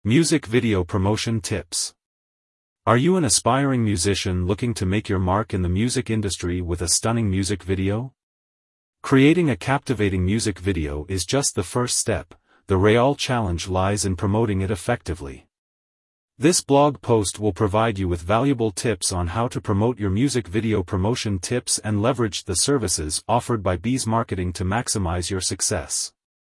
Music video promotion tips. Are you an aspiring musician looking to make your mark in the music industry with a stunning music video? Creating a captivating music video is just the first step. The real challenge lies in promoting it effectively. This blog post will provide you with valuable tips on how to promote your music video promotion tips and leverage the services offered by Bees Marketing to maximize your success.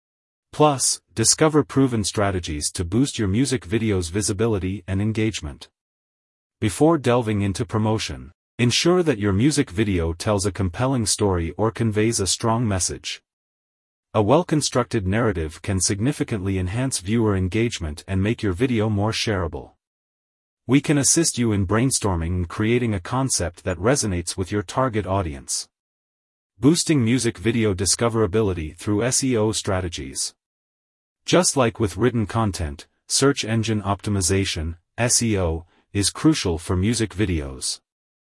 Plus, discover proven strategies to boost your music video's visibility and engagement. Before delving into promotion, ensure that your music video tells a compelling story or conveys a strong message. A well-constructed narrative can significantly enhance viewer engagement and make your video more shareable. We can assist you in brainstorming and creating a concept that resonates with your target audience. Boosting music video discoverability through SEO strategies. Just like with written content, search engine optimization, SEO, is crucial for music videos.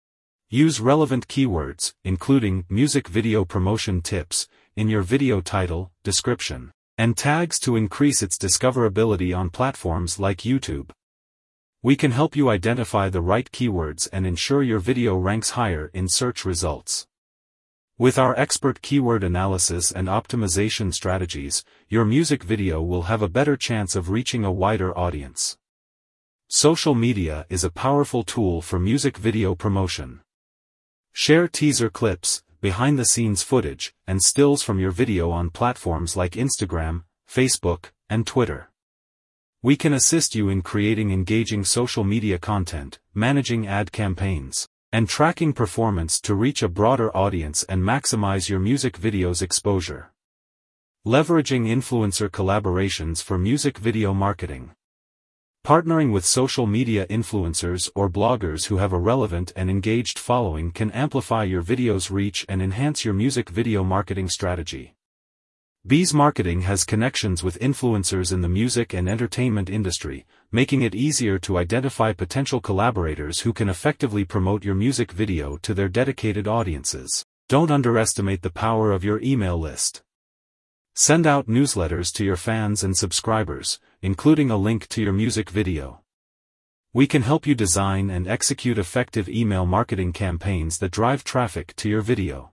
Use relevant keywords, including music video promotion tips, in your video title, description, and tags to increase its discoverability on platforms like YouTube. We can help you identify the right keywords and ensure your video ranks higher in search results. With our expert keyword analysis and optimization strategies, your music video will have a better chance of reaching a wider audience. Social media is a powerful tool for music video promotion. Share teaser clips, behind-the-scenes footage, and stills from your video on platforms like Instagram, Facebook, and Twitter. We can assist you in creating engaging social media content, managing ad campaigns, and tracking performance to reach a broader audience and maximize your music video's exposure. Leveraging influencer collaborations for music video marketing. Partnering with social media influencers or bloggers who have a relevant and engaged following can amplify your video's reach and enhance your music video marketing strategy. Bees Marketing has connections with influencers in the music and entertainment industry, making it easier to identify potential collaborators who can effectively promote your music video to their dedicated audiences. Don't underestimate the power of your email list. Send out newsletters to your fans and subscribers, including a link to your music video. We can help you design and execute effective email marketing campaigns that drive traffic to your video.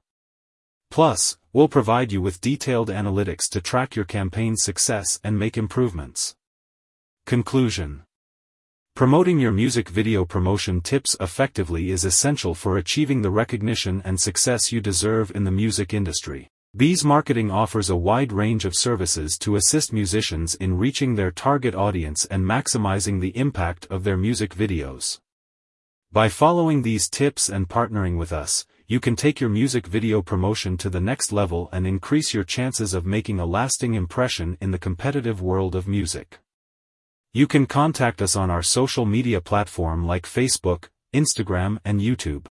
Plus, we'll provide you with detailed analytics to track your campaign's success and make improvements. Conclusion. Promoting your music video promotion tips effectively is essential for achieving the recognition and success you deserve in the music industry. Bees Marketing offers a wide range of services to assist musicians in reaching their target audience and maximizing the impact of their music videos. By following these tips and partnering with us, you can take your music video promotion to the next level and increase your chances of making a lasting impression in the competitive world of music. You can contact us on our social media platform like Facebook, Instagram, and YouTube.